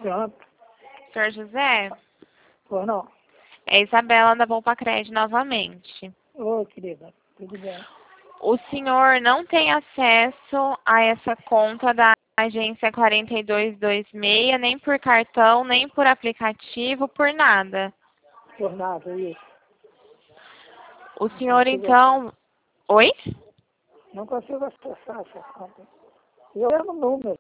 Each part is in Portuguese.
Pronto. Senhor José, Ou não? é Isabela da Poupa Crédito novamente. Ô, querida, tudo bem? O senhor não tem acesso a essa conta da agência 4226, nem por cartão, nem por aplicativo, por nada. Por nada, isso. O senhor, então... Oi? Não consigo acessar essa conta. Eu era o número.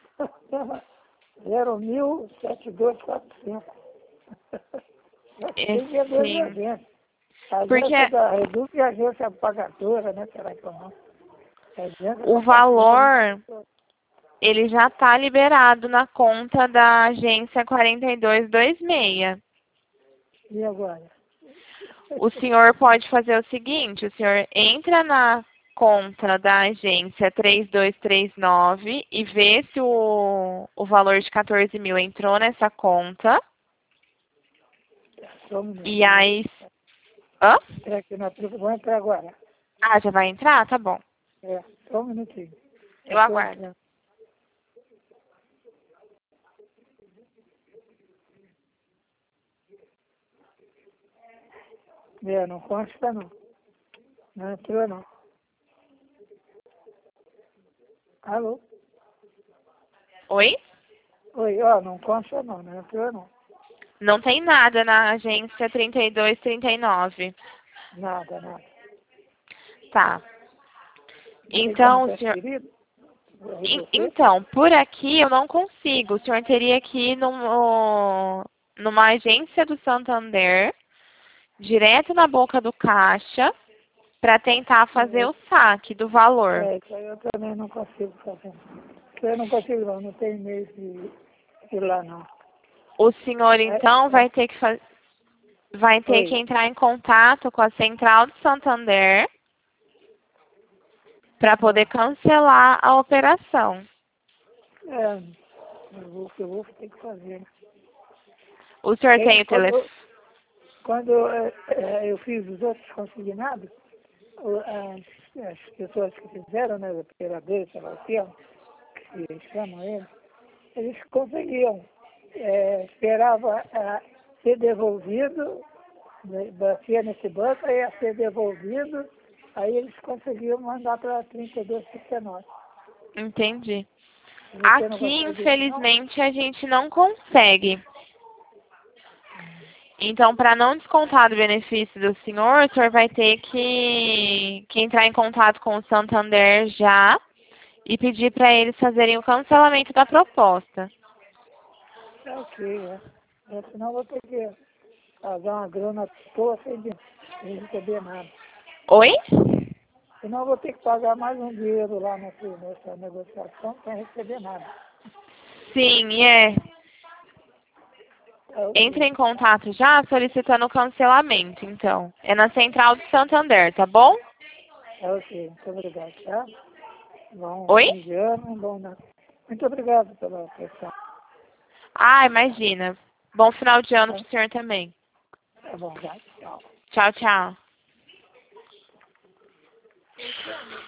0.07245. Tem que ver dois Sim. agentes. A Porque agência da Reduc e a agência pagadora, né? Será que eu não? o valor, ele já está liberado na conta da agência 4226. E agora? O senhor pode fazer o seguinte, o senhor entra na conta da agência 3239 e vê se o valor de 14 mil entrou nessa conta. Só um minuto. E aí... Hã? É que na vou entrar agora. Ah, já vai entrar? Tá bom. É, só um minutinho. Eu aguardo. É, não consta não. Não entrou não. Alô? Oi? Oi, ó, não consta não, não entrou não. Não tem nada na agência 3239. Nada, nada. Tá. Tem como Então, o senhor... transferir? Você? Então, por aqui eu não consigo. O senhor teria que ir numa agência do Santander, direto na boca do caixa, para tentar fazer o saque do valor. Isso aí eu também não consigo fazer. Eu não consigo não tenho meio de ir lá não. O senhor, então, vai ter que Oi. entrar em contato com a central do Santander para poder cancelar a operação. É, eu vou ter que fazer. O senhor tem o telefone? Quando eu fiz os outros consignados, as pessoas que fizeram, né, os operadores, sei lá o termo, que chamam eles conseguiam. Esperava ser devolvido, né, batia nesse banco, aí ia ser devolvido, aí eles conseguiam mandar para 32,69. Entendi. Você não Aqui, consegue isso, não? infelizmente, a gente não consegue. Então, para não descontar do benefício do senhor, o senhor vai ter que entrar em contato com o Santander já e pedir para eles fazerem o cancelamento da proposta. É ok, senão eu vou ter que pagar uma grana à toa sem receber nada. Oi? Senão eu vou ter que pagar mais um dinheiro lá nessa negociação sem receber nada. Sim, é. É Entre ok. em contato já solicitando o cancelamento, então. É na central do Santander, tá bom? É ok. Muito obrigado, tá? Bom Oi? fim de ano, bom Natal. Muito obrigado pela atenção. Ah, imagina. Bom final de ano pro senhor também. Tá bom, vai. Tchau. Tchau, tchau.